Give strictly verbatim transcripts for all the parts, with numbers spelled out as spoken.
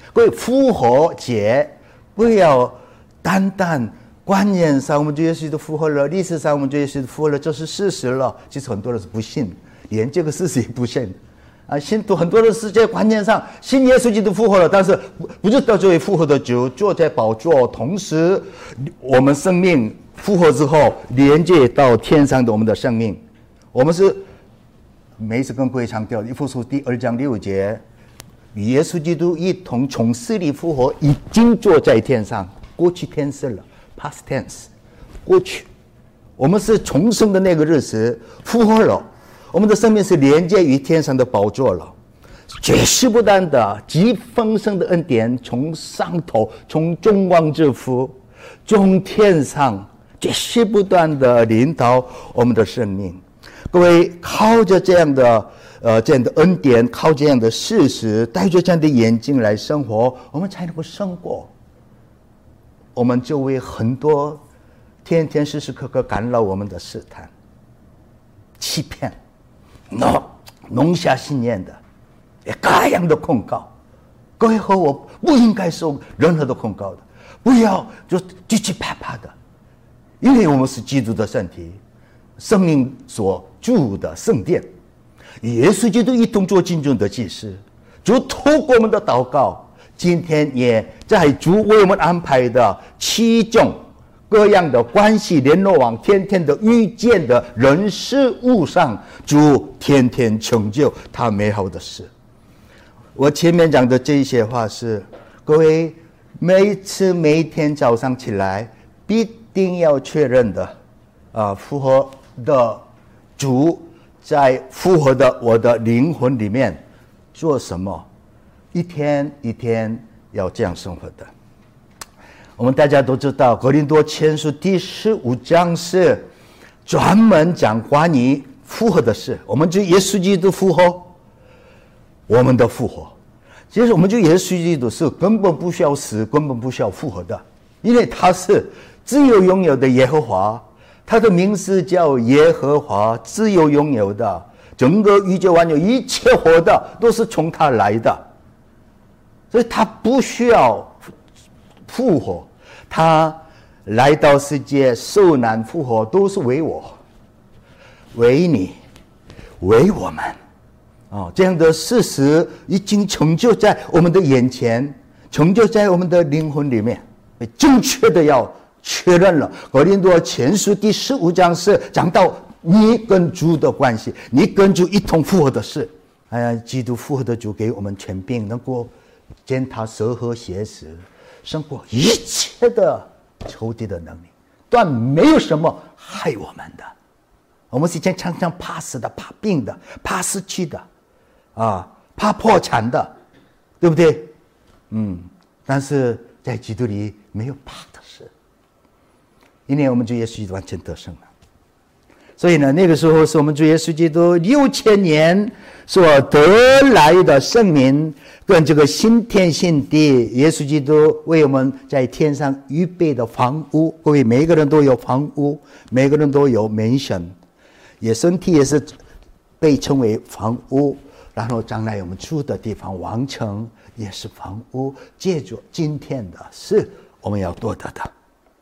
各位，复活节不要单单观念上我们主耶稣基督复活了，历史上我们主耶稣基督复活了，这是事实了。其实很多人是不信，连这个事实也不信啊。信徒很多的世界观念上信耶稣基督复活了，但是不是到作为复活的主坐在宝座，同时我们生命复活之后连接到天上的我们的生命。我们是每一次跟各位强调，以弗所第二章六节，与耶稣基督一同从死里复活，已经坐在天上，过去天事了 ，past tense， 过去，我们是重生的那个日子复活了，我们的生命是连接于天上的宝座了，绝世不断的极丰盛的恩典从上头，从众光之父，从天上绝世不断的领导我们的生命。各位，靠着这样的呃这样的恩典，靠这样的事实，带着这样的眼睛来生活，我们才能够胜过我们周围很多天天时时刻刻干扰我们的试探、欺骗、弄弄下信念的各样的控告。各位和我不应该受任何的控告的，不要就惧惧怕怕的，因为我们是基督的身体，生命所住的圣殿，耶稣基督一同做敬重的祭司，就透过我们的祷告，今天也在主为我们安排的七种各样的关系联络网，天天的遇见的人事物上，主天天成就他美好的事。我前面讲的这些话是，各位每次每天早上起来必定要确认的啊，复活的主在复活的我的灵魂里面做什么，一天一天要这样生活的。我们大家都知道，哥林多前书第十五章是专门讲关于复活的事。我们就耶稣基督复活，我们的复活。其实我们就耶稣基督是根本不需要死，根本不需要复活的，因为他是自由拥有的耶和华。他的名字叫耶和华，自由拥有的，整个宇宙万有一切活的都是从他来的，所以他不需要复活，他来到世界受难复活都是为我、为你、为我们哦，这样的事实已经成就在我们的眼前，成就在我们的灵魂里面，正确的要确认了。哥林多前书第十五章是讲到你跟主的关系，你跟主一同复活的事。哎呀，基督复活的主给我们权柄，能够践踏蛇和蝎子，胜过一切的仇敌的能力，但没有什么害我们的。我们以前常常怕死的、怕病的、怕失去的，啊，怕破产的，对不对？嗯，但是在基督里没有怕的事。因为我们主耶稣基督完全得胜了，所以呢，那个时候是我们主耶稣基督六千年所得来的圣名，跟这个新天新地，耶稣基督为我们在天上预备的房屋。各位，每个人都有房屋，每个人都有mansion，也身体也是被称为房屋。然后将来我们住的地方，王城也是房屋。借着今天的是我们要夺得的。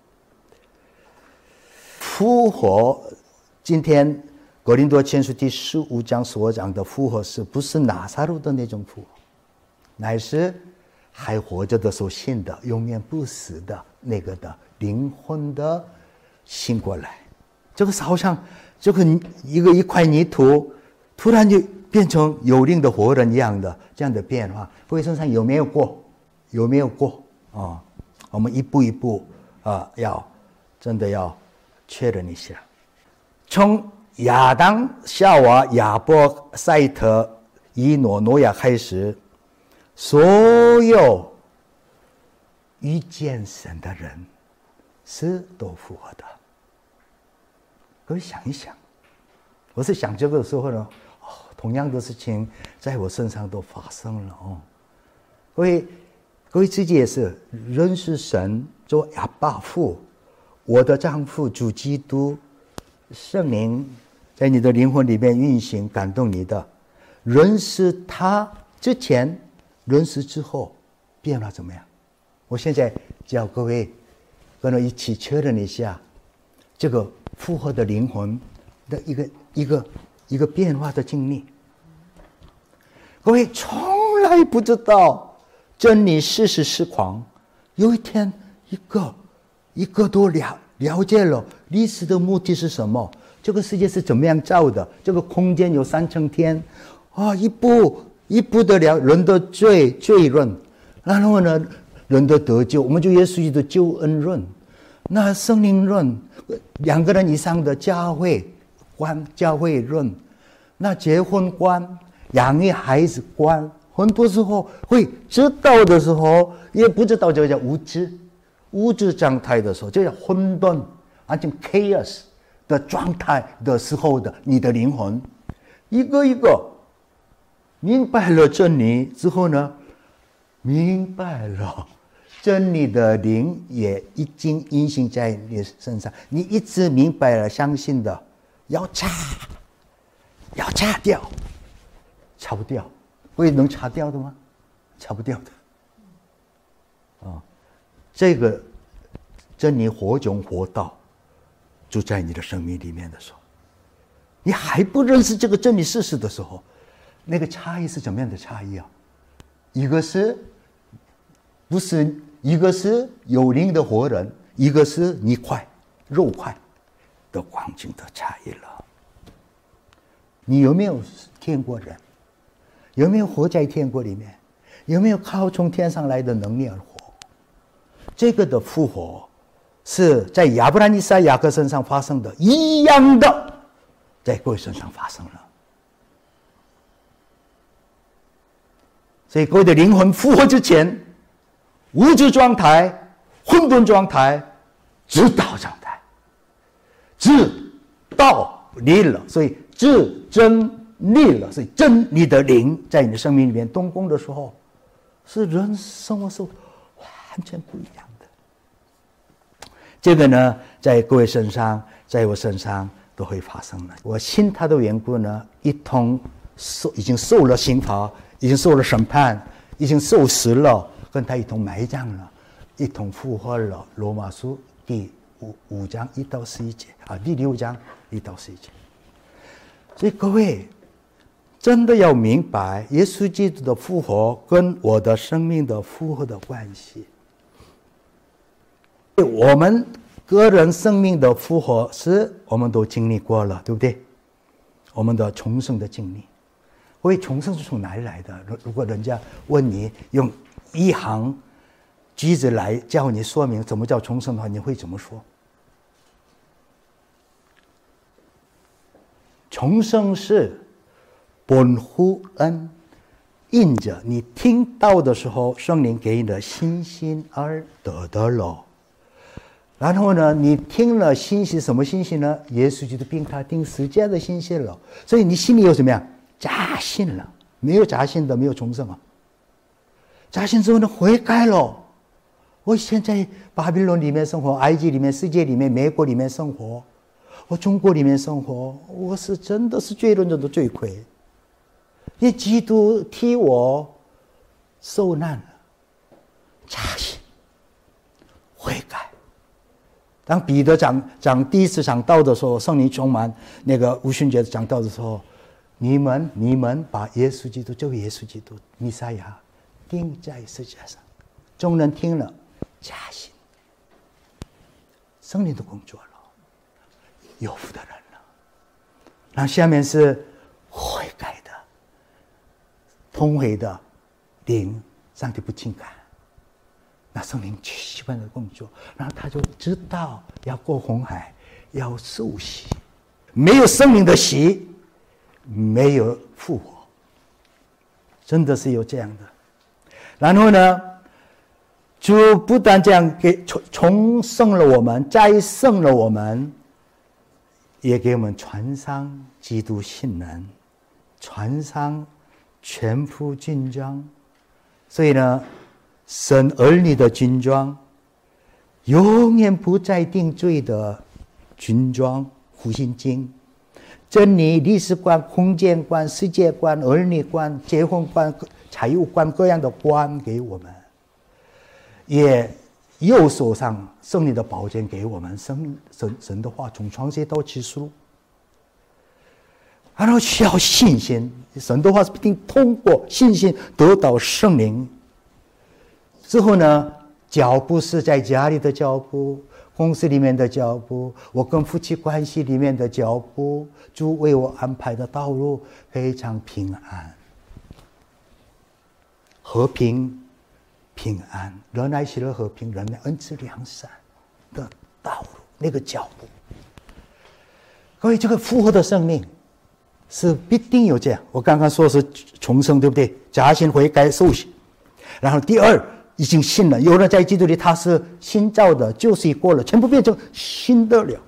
复活，今天哥林多前书第十五章所讲的复活，是不是拿撒勒的那种复活，乃是还活着的所信的永远不死的那个的灵魂的醒过来。这个是好像这个一个一块泥土突然就变成有灵的活人一样的这样的变化。各位身上有没有过？有没有过啊、哦？我们一步一步啊、呃，要真的要确认一下。从亚当、夏娃、亚伯、赛特、以诺、挪亚开始，所有遇见神的人是都复活的。各位想一想，我是想这个时候呢，哦，同样的事情在我身上都发生了哦。各位，各位自己也是认识神，做阿爸父，我的丈夫主基督，圣灵在你的灵魂里面运行，感动你的。认识他之前，认识之后， 变化怎么样？我现在叫各位跟我一起确认一下这个复活的灵魂的一个一个一个变化的经历。各位从来不知道真理事实实况，有一天一个一个都了了解了历史的目的是什么，这个世界是怎么样造的，这个空间有三层天啊，一步一步的了人的罪罪论，然后呢人的得救，我们就耶稣基督的救恩论，那圣灵论，两个人以上的教会观教会论，那结婚观，养育孩子观，很多时候会知道的时候也不知道，这个叫无知，无知状态的时候，这叫混沌，而且 chaos 的状态的时候的你的灵魂，一个一个明白了真理之后呢，明白了真理的灵也已经运行在你身上，你一直明白了相信的，要擦要擦掉，擦不掉，会能擦掉的吗？擦不掉的啊！这个真理活中活道就在你的生命里面的时候，你还不认识这个真理事实的时候，那个差异是怎么样的差异啊？一个是不是一个是有灵的活人，一个是泥块肉块的光景的差异了。你有没有天国人？有没有活在天国里面？有没有靠从天上来的能力而活？这个的复活是在亚伯拉罕、以撒、雅各身上发生的，一样的在各位身上发生了。所以各位的灵魂复活之前，无知状态、混沌状态、知道状态，知道理了，所以知真理了，所以真理的灵在你的生命里面动工的时候，是人生活是完全不一样的。这个呢，在各位身上，在我身上都会发生了。我信他的缘故呢，一同受已经受了刑罚，已经受了审判，已经受死了，跟他一同埋葬了，一同复活了。罗马书第五五章一到十一节啊，第六章一到十一节。所以各位真的要明白耶稣基督的复活跟我的生命的复活的关系。我们个人生命的复活是我们都经历过了，对不对？我们的重生的经历。各位，重生是从哪里来的？如果人家问你用一行句子来教你说明什么叫重生的话，你会怎么说？重生是本乎恩，因着你听到的时候，圣灵给你的信心而得的了。然后呢，你听了信息，什么信息呢？耶稣基督并他定十字架的信息了。所以你心里有什么样？扎信了。没有扎信的，没有重生啊。扎信之后呢，悔改了。我现在巴比伦里面生活，埃及里面、世界里面、美国里面生活，我中国里面生活，我是真的是罪人中的罪魁。因为基督替我受难了，扎信，悔改。当彼得讲讲第一次讲道的时候，圣灵充满那个五旬节讲道的时候，你们你们把耶稣基督，这个耶稣基督弥赛亚钉在十字架上，众人听了加信，圣灵的工作了，有福的人了。然后下面是悔改的、通悔的灵，上帝不轻看。那圣灵习惯的工作，然后他就知道要过红海，要受洗，没有圣灵的洗，没有复活，真的是有这样的。然后呢，就不但这样给重重生了我们，再生了我们，也给我们传上基督信人，传上全副军装。所以呢，神儿女的军装，永远不再定罪的军装，复兴经、真理、历史观、空间观、世界观、儿女观、结婚观、财务观，各样的观给我们。 也右手上圣灵的宝剑给我们生命神神的话，从创世到启示录。然后需要信心，神的话是必定通过信心得到圣灵。之后呢，脚步是在家里的脚步，公司里面的脚步，我跟夫妻关系里面的脚步，主为我安排的道路非常平安、和平、平安，仁爱、喜乐、和平、仁爱、恩慈、良善的道路，那个脚步。各位，这个复活的生命是必定有这样。我刚刚说是重生，对不对？假信悔改受洗，然后第二已经信了，有人在基督里他是新造的，旧事已过了，全部变成新的了。